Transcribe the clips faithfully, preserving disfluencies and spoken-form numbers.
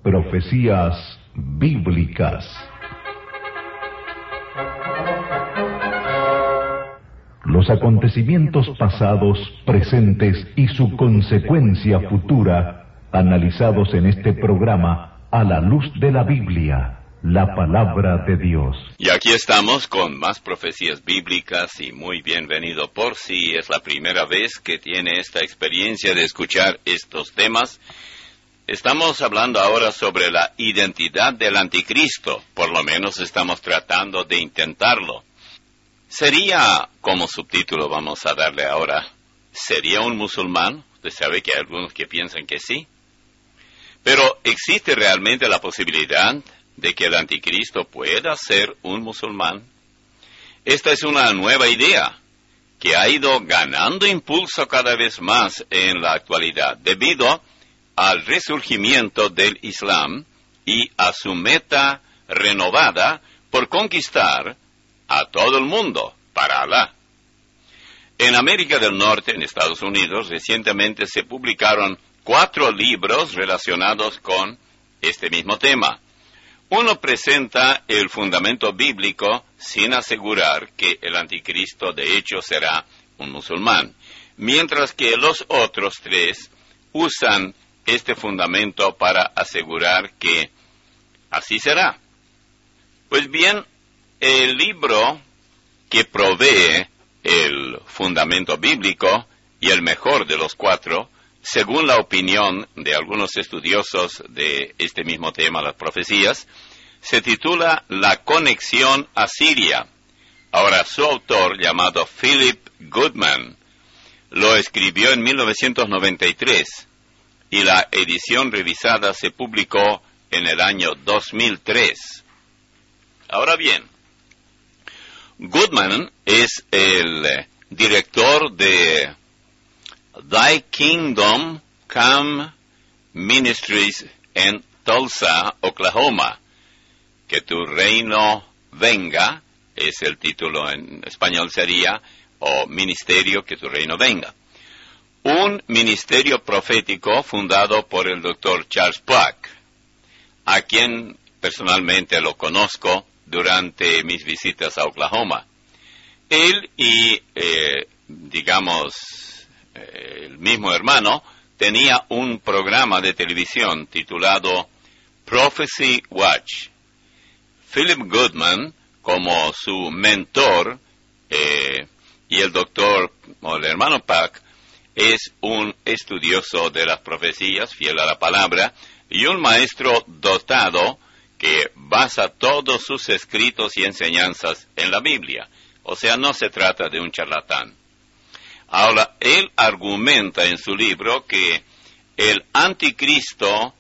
Profecías bíblicas. Los acontecimientos pasados, presentes y su consecuencia futura, analizados en este programa a la luz de la Biblia, la palabra de Dios. Y aquí estamos con más profecías bíblicas y muy bienvenido por si es la primera vez que tiene esta experiencia de escuchar estos temas. Estamos hablando ahora sobre la identidad del anticristo, por lo menos estamos tratando de intentarlo. Sería, como subtítulo vamos a darle ahora, ¿sería un musulmán? Usted sabe que hay algunos que piensan que sí. Pero ¿existe realmente la posibilidad de que el anticristo pueda ser un musulmán? Esta es una nueva idea que ha ido ganando impulso cada vez más en la actualidad, debido al resurgimiento del Islam y a su meta renovada por conquistar a todo el mundo para Alá. En América del Norte, en Estados Unidos, recientemente se publicaron cuatro libros relacionados con este mismo tema. Uno presenta el fundamento bíblico sin asegurar que el anticristo de hecho será un musulmán, mientras que los otros tres usan este fundamento para asegurar que así será. Pues bien, el libro que provee el fundamento bíblico y el mejor de los cuatro, según la opinión de algunos estudiosos de este mismo tema, las profecías, se titula La conexión a Siria. Ahora, su autor, llamado Philip Goodman, lo escribió en mil novecientos noventa y tres y la edición revisada se publicó en el año dos mil tres. Ahora bien, Goodman es el director de Thy Kingdom Come Ministries en Tulsa, Oklahoma. Que tu reino venga, es el título en español sería, o ministerio, que tu reino venga. Un ministerio profético fundado por el doctor Charles Plack, a quien personalmente lo conozco durante mis visitas a Oklahoma. Él y, eh, digamos, eh, el mismo hermano, tenía un programa de televisión titulado Prophecy Watch. Philip Goodman, como su mentor, eh, y el doctor, o el hermano Pack, es un estudioso de las profecías, fiel a la palabra, y un maestro dotado que basa todos sus escritos y enseñanzas en la Biblia. O sea, no se trata de un charlatán. Ahora, él argumenta en su libro que el anticristo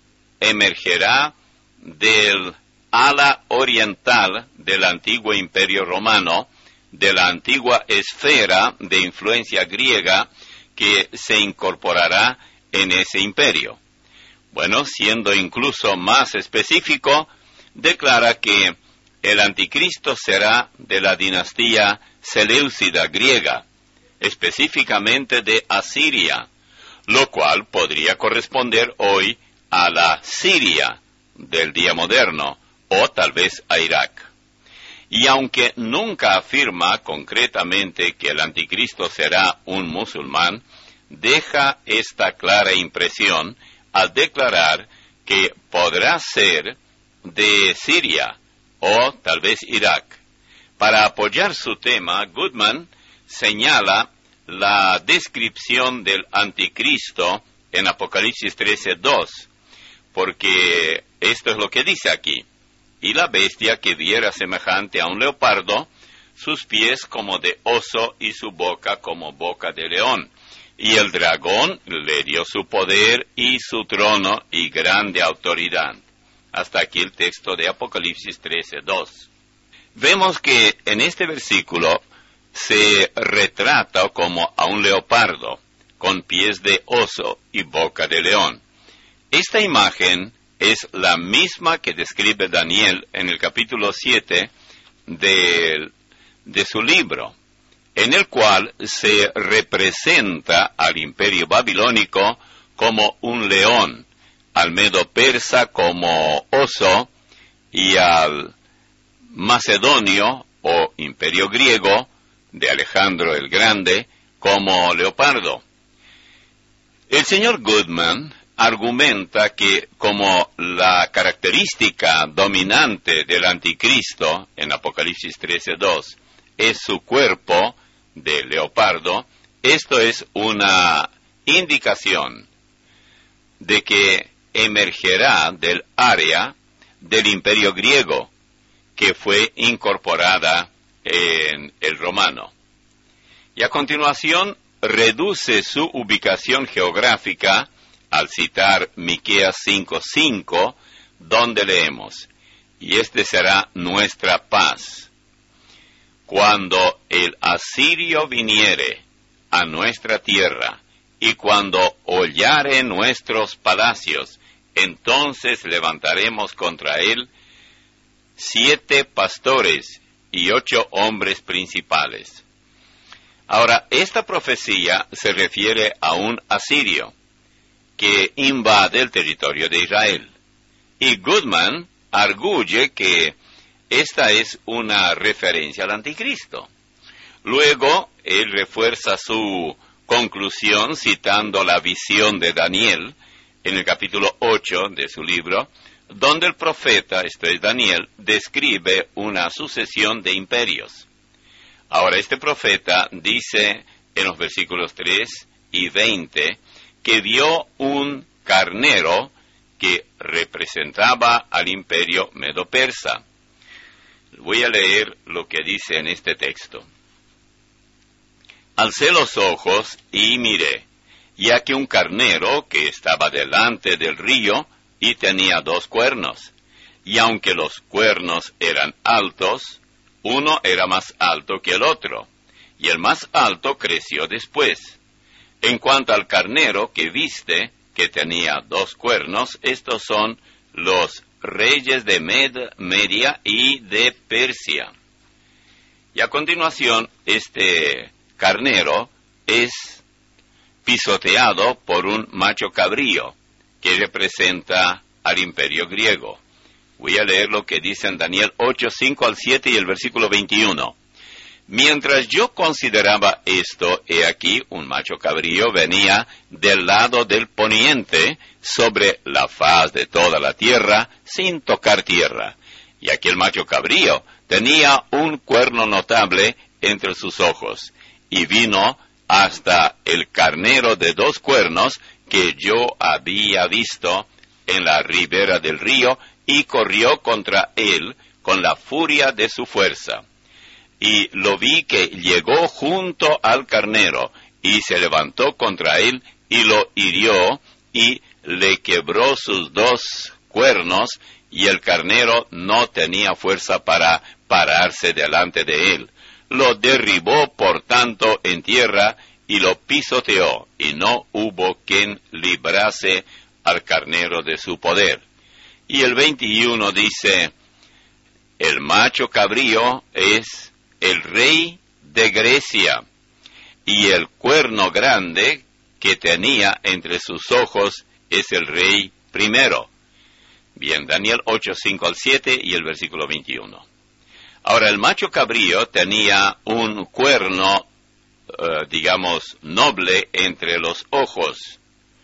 emergerá del ala oriental del antiguo imperio romano, de la antigua esfera de influencia griega que se incorporará en ese imperio. Bueno, siendo incluso más específico, declara que el anticristo será de la dinastía seleucida griega, específicamente de Asiria, lo cual podría corresponder hoy a la Siria del día moderno, o tal vez a Irak. Y aunque nunca afirma concretamente que el anticristo será un musulmán, deja esta clara impresión al declarar que podrá ser de Siria o tal vez Irak. Para apoyar su tema, Goodman señala la descripción del anticristo en Apocalipsis trece dos, porque esto es lo que dice aquí. Y la bestia que viera semejante a un leopardo, sus pies como de oso y su boca como boca de león. Y el dragón le dio su poder y su trono y grande autoridad. Hasta aquí el texto de Apocalipsis trece dos. Vemos que en este versículo se retrata como a un leopardo, con pies de oso y boca de león. Esta imagen es la misma que describe Daniel en el capítulo siete de, de su libro, en el cual se representa al imperio babilónico como un león, al Medo Persa como oso y al Macedonio o Imperio Griego de Alejandro el Grande como leopardo. El señor Goodman argumenta que como la característica dominante del anticristo en Apocalipsis trece dos es su cuerpo de leopardo, esto es una indicación de que emergerá del área del Imperio Griego que fue incorporada en el romano. Y a continuación reduce su ubicación geográfica al citar Miqueas cinco cinco, donde leemos: y este será nuestra paz. Cuando el asirio viniere a nuestra tierra, y cuando hollare nuestros palacios, entonces levantaremos contra él siete pastores y ocho hombres principales. Ahora, esta profecía se refiere a un asirio que invade el territorio de Israel. Y Goodman arguye que esta es una referencia al anticristo. Luego, él refuerza su conclusión citando la visión de Daniel en el capítulo ocho de su libro, donde el profeta, esto es Daniel, describe una sucesión de imperios. Ahora, este profeta dice en los versículos tres y veinte que vio un carnero que representaba al imperio medo-persa. Voy a leer lo que dice en este texto. Alcé los ojos y miré, y aquí un carnero que estaba delante del río y tenía dos cuernos, y aunque los cuernos eran altos, uno era más alto que el otro, y el más alto creció después. En cuanto al carnero que viste, que tenía dos cuernos, estos son los reyes de Med, Media y de Persia. Y a continuación, este carnero es pisoteado por un macho cabrío, que representa al imperio griego. Voy a leer lo que dice en Daniel ocho, cinco al siete y el versículo veintiuno. Mientras yo consideraba esto, he aquí un macho cabrío venía del lado del poniente sobre la faz de toda la tierra, sin tocar tierra. Y aquel macho cabrío tenía un cuerno notable entre sus ojos, y vino hasta el carnero de dos cuernos que yo había visto en la ribera del río, y corrió contra él con la furia de su fuerza. Y lo vi que llegó junto al carnero, y se levantó contra él, y lo hirió, y le quebró sus dos cuernos, y el carnero no tenía fuerza para pararse delante de él. Lo derribó, por tanto, en tierra, y lo pisoteó, y no hubo quien librase al carnero de su poder. Y el veintiuno dice: el macho cabrío es el rey de Grecia, y el cuerno grande que tenía entre sus ojos es el rey primero. Bien, Daniel ocho, cinco al siete y el versículo veintiuno. Ahora, el macho cabrío tenía un cuerno, uh, digamos, noble entre los ojos,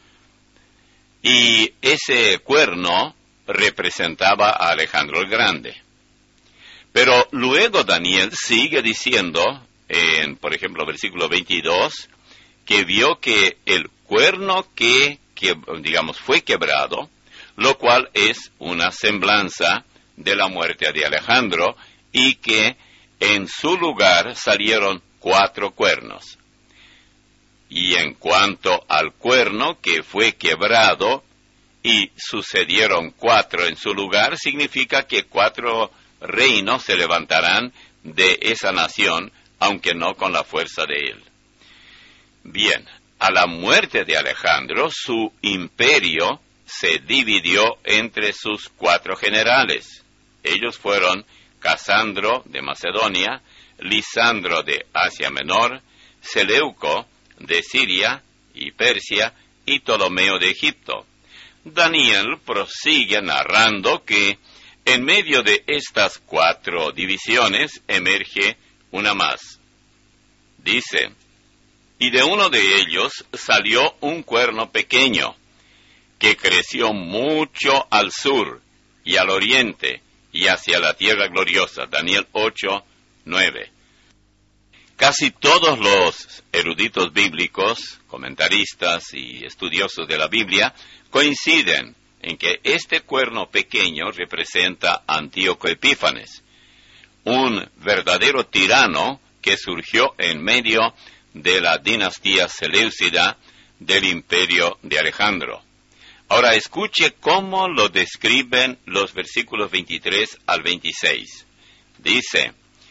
y ese cuerno representaba a Alejandro el Grande. Pero luego Daniel sigue diciendo, en, por ejemplo, versículo veintidós, que vio que el cuerno que, que, digamos, fue quebrado, lo cual es una semblanza de la muerte de Alejandro, y que en su lugar salieron cuatro cuernos. Y en cuanto al cuerno que fue quebrado y sucedieron cuatro en su lugar, significa que cuatro reinos se levantarán de esa nación, aunque no con la fuerza de él. Bien, a la muerte de Alejandro, su imperio se dividió entre sus cuatro generales. Ellos fueron Casandro de Macedonia, Lisandro de Asia Menor, Seleuco de Siria y Persia, y Ptolomeo de Egipto. Daniel prosigue narrando que en medio de estas cuatro divisiones emerge una más. Dice, y de uno de ellos salió un cuerno pequeño, que creció mucho al sur y al oriente y hacia la tierra gloriosa. Daniel ocho, nueve. Casi todos los eruditos bíblicos, comentaristas y estudiosos de la Biblia coinciden en que este cuerno pequeño representa a Antíoco Epífanes, un verdadero tirano que surgió en medio de la dinastía seleucida del imperio de Alejandro. Ahora escuche cómo lo describen los versículos veintitrés al veintiséis. Dice,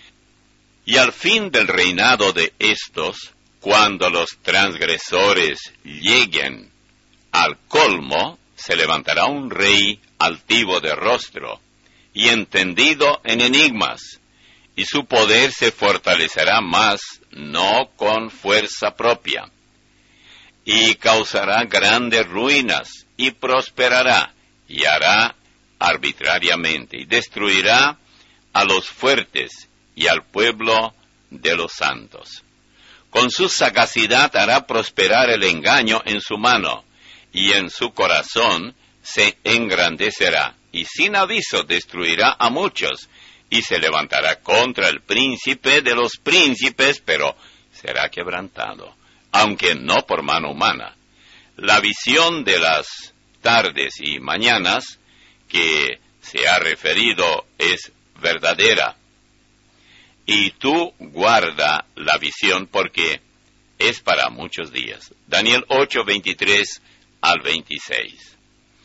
y al fin del reinado de estos, cuando los transgresores lleguen al colmo, se levantará un rey altivo de rostro y entendido en enigmas, y su poder se fortalecerá más, no con fuerza propia, y causará grandes ruinas, y prosperará, y hará arbitrariamente, y destruirá a los fuertes y al pueblo de los santos. Con su sagacidad hará prosperar el engaño en su mano, y en su corazón se engrandecerá, y sin aviso destruirá a muchos, y se levantará contra el príncipe de los príncipes, pero será quebrantado, aunque no por mano humana. La visión de las tardes y mañanas que se ha referido es verdadera. Y tú guarda la visión porque es para muchos días. Daniel ocho, veintitrés al veintiséis.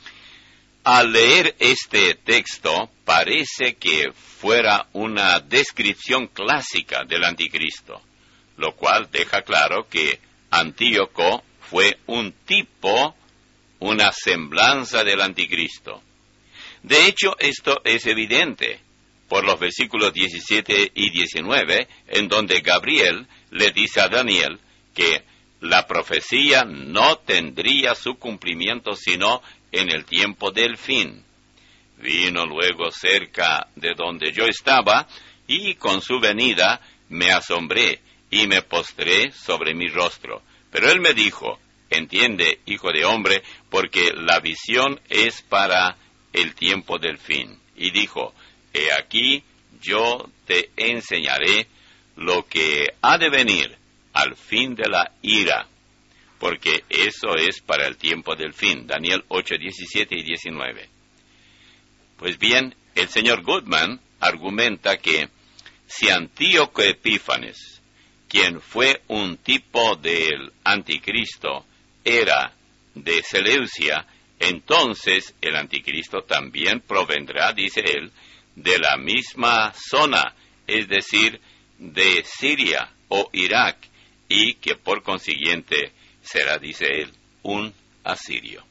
Al leer este texto, parece que fuera una descripción clásica del anticristo, lo cual deja claro que Antíoco fue un tipo, una semblanza del anticristo. De hecho, esto es evidente por los versículos diecisiete y diecinueve, en donde Gabriel le dice a Daniel que la profecía no tendría su cumplimiento sino en el tiempo del fin. Vino luego cerca de donde yo estaba, y con su venida me asombré, y me postré sobre mi rostro. Pero él me dijo, entiende, hijo de hombre, porque la visión es para el tiempo del fin. Y dijo, he aquí, yo te enseñaré lo que ha de venir al fin de la ira, porque eso es para el tiempo del fin. Daniel ocho, diecisiete y diecinueve. Pues bien, el señor Goodman argumenta que si Antíoco Epífanes, quien fue un tipo del anticristo, era de Seleucia, entonces el anticristo también provendrá, dice él, de la misma zona, es decir, de Siria o Irak, y que por consiguiente será, dice él, un asirio.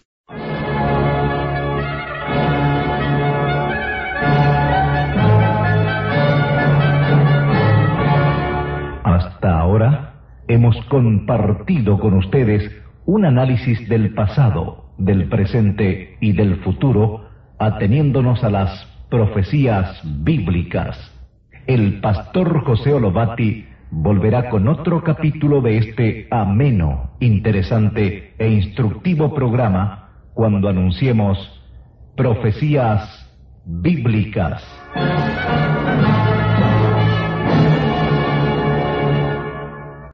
Hasta ahora hemos compartido con ustedes un análisis del pasado, del presente y del futuro, ateniéndonos a las profecías bíblicas. El pastor José Olobati volverá con otro capítulo de este ameno, interesante e instructivo programa cuando anunciemos Profecías Bíblicas.